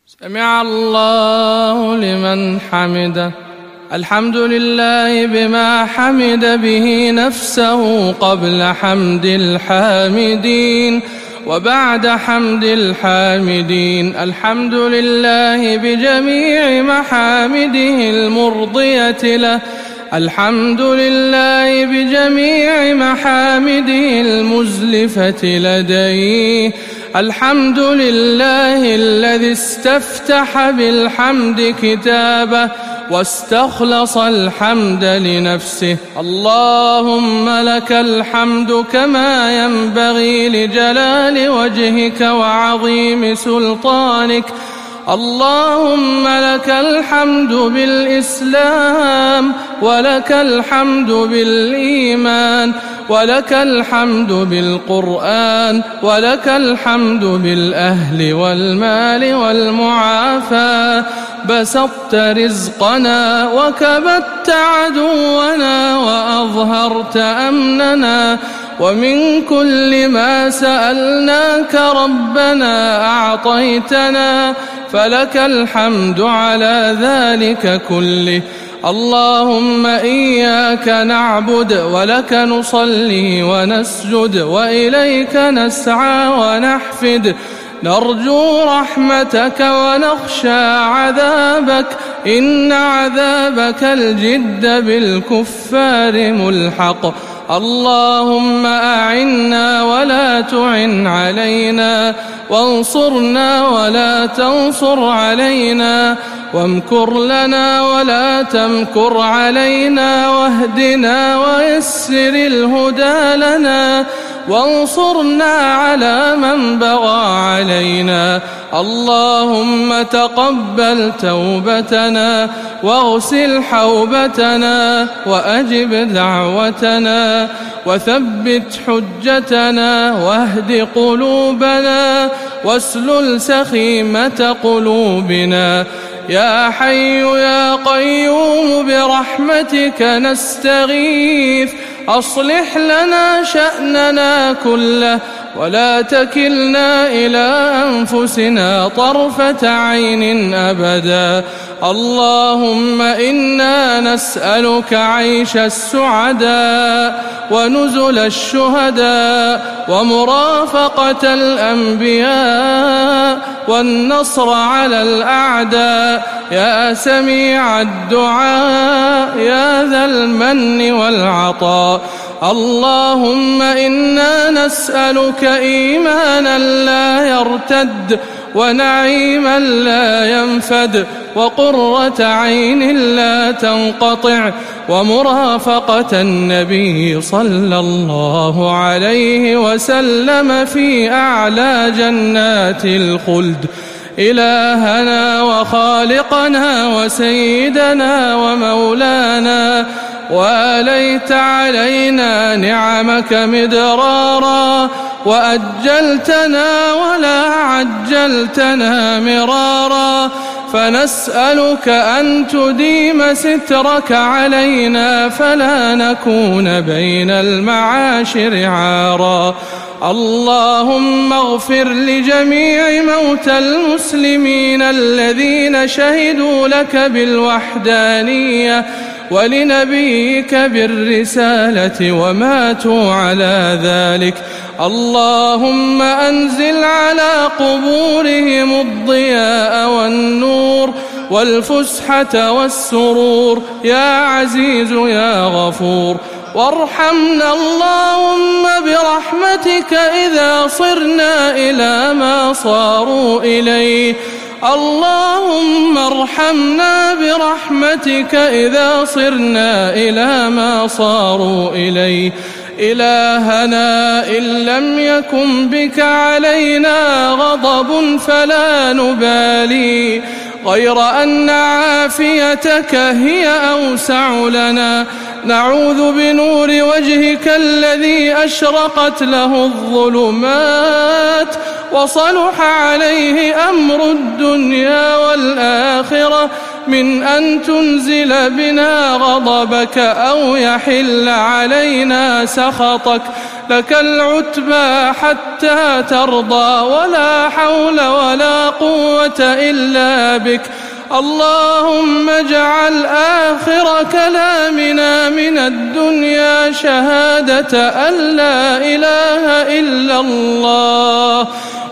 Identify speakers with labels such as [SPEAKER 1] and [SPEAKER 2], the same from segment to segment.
[SPEAKER 1] سمع الله لمن حمده. الحمد لله بما حمد به نفسه قبل حمد الحامدين وبعد حمد الحامدين. الحمد لله بجميع محامده المرضية له. الحمد لله بجميع محامده المزلفة لديه. الحمد لله الذي استفتح بالحمد كتابه واستخلص الحمد لنفسه. اللهم لك الحمد كما ينبغي لجلال وجهك وعظيم سلطانك. اللهم لك الحمد بالإسلام ولك الحمد بالإيمان ولك الحمد بالقرآن ولك الحمد بالأهل والمال والمعافاة. بسطت رزقنا وكبت عدونا وأظهرت أمننا، ومن كل ما سألناك ربنا أعطيتنا، فلك الحمد على ذلك كله. اللهم إياك نعبد ولك نصلي ونسجد وإليك نسعى ونحفد، نرجو رحمتك ونخشى عذابك، إن عذابك الجد بالكفار ملحق. اللهم أعنا ولا تعن علينا، وانصرنا ولا تنصر علينا، وامكر لنا ولا تمكر علينا، واهدنا ويسر الهدى لنا، وانصرنا على من بغى علينا. اللهم تقبل توبتنا واغسل حوبتنا وأجب دعوتنا وثبت حجتنا واهد قلوبنا واسلل سخيمة قلوبنا. يا حي يا قيوم برحمتك نستغيث، أصلح لنا شأننا كله ولا تكلنا إلى أنفسنا طرفة عين أبدا. اللهم إنا نسألك عيش السعداء ونزل الشهداء ومرافقة الأنبياء والنصر على الأعداء. يا سميع الدعاء يا ذا المن والعطاء. اللهم إنا نسألك إيمانا لا يرتد، ونعيما لا ينفد، وقرة عين لا تنقطع، ومرافقة النبي صلى الله عليه وسلم في أعلى جنات الخلد. إلهنا وخالقنا وسيدنا ومولانا، وآليت علينا نعمك مدرارا، وأجلتنا ولا عجلتنا مرارا، فنسألك أن تديم سترك علينا فلا نكون بين المعاشر عارا. اللهم اغفر لجميع موتى المسلمين الذين شهدوا لك بالوحدانية ولنبيك بالرسالة وماتوا على ذلك. اللهم أنزل على قبورهم الضياء والنور والفسحة والسرور يا عزيز يا غفور. وارحمنا اللهم برحمتك إذا صرنا إلى ما صاروا إليه. اللهم ارحمنا برحمتك إذا صرنا إلى ما صاروا إليه. إلهنا إن لم يكن بك علينا غضب فلا نبالي، غير أن عافيتك هي أوسع لنا. نعوذ بنور وجهك الذي أشرقت له الظلمات وصلح عليه أمر الدنيا والآخرة من أن تنزل بنا غضبك أو يحل علينا سخطك. لك العتبى حتى ترضى، ولا حول ولا قوة إلا بك. اللهم اجعل آخر كلامنا من الدنيا شهادة أن لا إله إلا الله،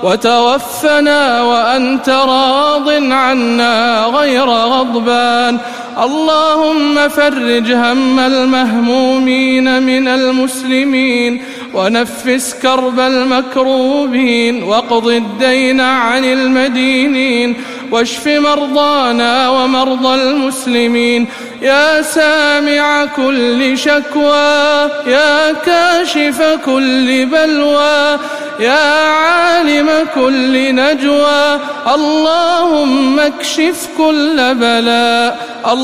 [SPEAKER 1] وتوفنا وأنت راض عنا غير غضبان. اللهم فرج هم المهمومين من المسلمين، ونفس كرب المكروبين، واقض الدين عن المدينين، واشف مرضانا ومرضى المسلمين. يا سامع كل شكوى، يا كاشف كل بلوى، يا عالم كل نجوى، اللهم اكشف كل بلاء.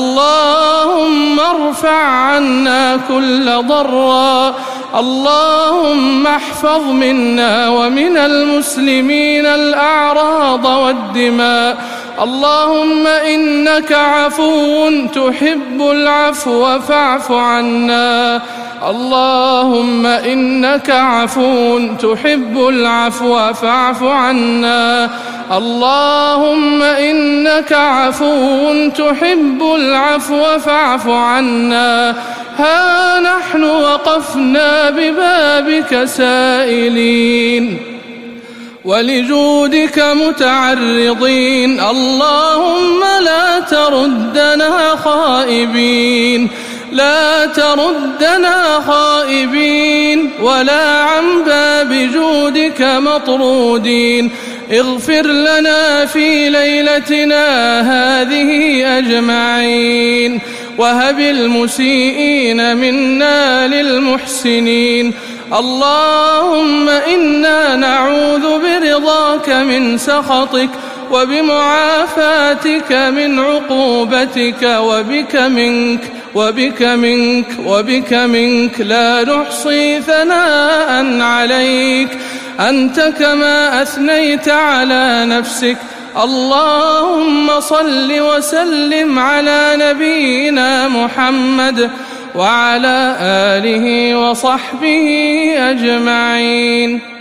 [SPEAKER 1] اللهم ارفع عنا كل ضراء. اللهم احفظ منا ومن المسلمين الأعراض والدماء. اللهم إنك عفو تحب العفو فاعف عنا. اللهم إنك عفو تحب العفو فاعف عنا. اللهم إنك عفو تحب العفو فاعف عنا. ها نحن وقفنا ببابك سائلين، ولجودك متعرضين. اللهم لا تردنا خائبين، لا تردنا خائبين، ولا عن باب جودك مطرودين. اغفر لنا في ليلتنا هذه أجمعين، وهب المسيئين منا للمحسنين. اللهم إنا نعوذ برضاك من سخطك، وبمعافاتك من عقوبتك، وبك منك وبك منك وبك منك، لا نحصي ثناء عليك أنت كما أثنيت على نفسك. اللهم صل وسلم على نبينا محمد وعلى آله وصحبه أجمعين.